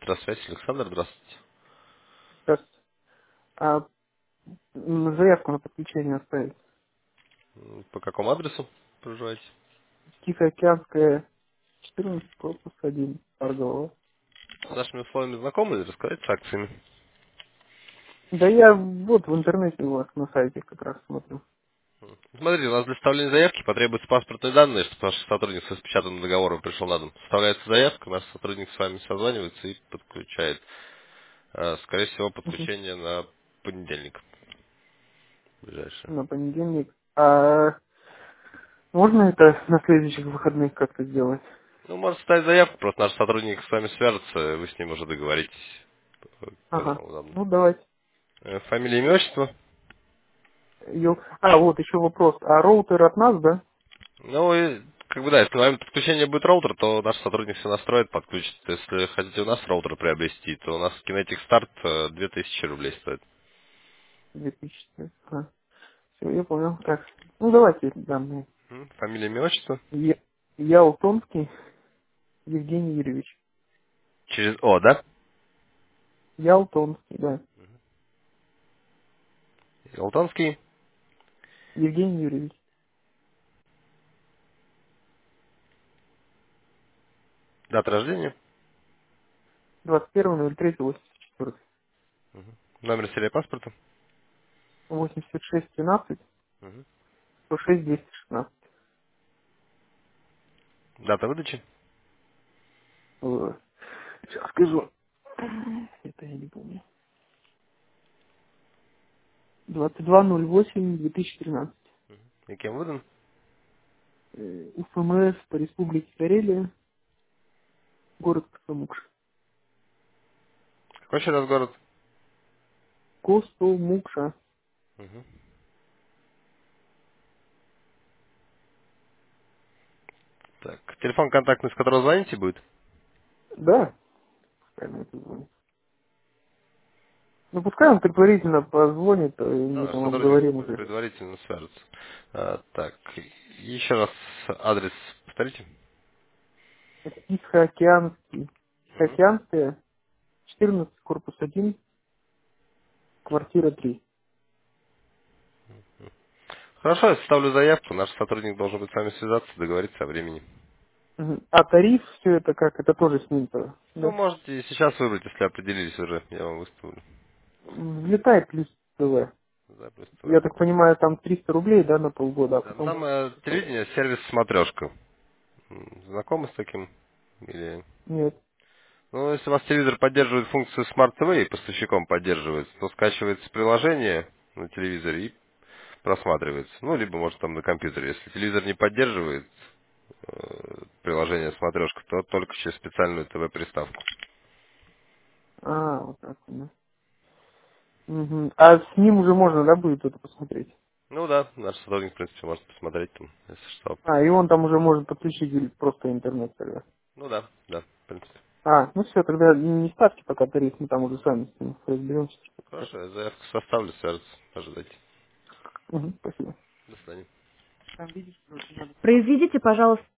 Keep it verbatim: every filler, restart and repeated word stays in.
Электросвязь, Александр, здравствуйте. Сейчас а, м, заявку на подключение оставить. М, По какому адресу проживаете? Тихоокеанская, четырнадцать, корпус один, Арголова. С нашими условиями знакомы, рассказать с акциями. Да я вот в интернете у вас на сайте как раз смотрю. Смотрите, у нас для составления заявки потребуются паспортные данные, чтобы наш сотрудник с распечатанным договором пришел на дом. Составляется заявка, наш сотрудник с вами созванивается и подключает. Э, Скорее всего, Мгм. подключение на понедельник ближайшее. На понедельник. А можно это на следующих выходных как-то сделать? Ну, можно ставить заявку, просто наш сотрудник с вами свяжется, вы с ним уже договоритесь, э, когда Ага. вам удобно. Ну давайте. Э, Фамилия, имя, отчество? Ё- А, вот еще вопрос. А роутер от нас, да? Ну, и, как бы, да, если на момент подключения будет роутер, то наш сотрудник все настроит, подключит. Если хотите у нас роутер приобрести, то у нас Kinetic Start э, две тысячи рублей стоит. две тысячи. Ага. Все, я понял. Так. Ну давайте эти данные. М, Фамилия, имя, отчество? Я, я Алтонский Евгений Юрьевич. Через О, да? Я Алтонский, да. Алтонский. Евгений Юрьевич. Дата рождения. двадцать первого ноль третьего восемьдесят четвёртый. Номер серии паспорта. восемьдесят шесть тринадцать Мгм. сто шесть двести шестнадцать. Дата выдачи. Вот. Сейчас скажу. Это я не помню. двадцать два ноль восемь две тысячи тринадцать. И кем выдан? Э, УФМС по Республике Карелия, город Костомукша. Какой еще раз город? Костомукша. Мгм. Так, телефон контактный, с которого звоните, будет? Да, пускай на это звонит. Ну, пускай он предварительно позвонит, а Ну, мы наш там сотрудник обговорим уже. предварительно свяжется. А, так, еще раз адрес повторите. Это Тихоокеанский. Мгм. Тихоокеанская, четырнадцать, корпус один, квартира три. Хорошо, я составлю заявку. Наш сотрудник должен будет с вами связаться, договориться о времени. Мгм. А тариф, все это как? Это тоже с ним-то, Ну, да? можете сейчас выбрать, если определились уже. Я вам выставлю. Взлетай плюс ТВ. Да, плюс Я ТВ. так понимаю, там триста рублей, да, на полгода, а Да, потом... там э, телевидение, сервис «Смотрешка». М, Знакомы с таким? Или... Нет. Ну, если у вас телевизор поддерживает функцию Smart ти ви и поставщиком поддерживается, то скачивается приложение на телевизоре и просматривается. Ну, либо, может, там на компьютере. Если телевизор не поддерживает э, приложение «Смотрешка», то только через специальную ТВ-приставку. А, вот так вот, да. Мгм. А с ним уже можно, да, будет это посмотреть? Ну да, наш сотрудник, в принципе, может посмотреть там, если что. А, и он там уже может подключить или просто интернет тогда. Ну да, да, в принципе. А, ну все, тогда не ставьте пока тариф, мы там уже сами с ним разберемся. Что как. Хорошо, я заявку составлю, свяжется, ожидайте. Мгм, спасибо. До свидания. Там видишь, короче, надо Произведите, пожалуйста.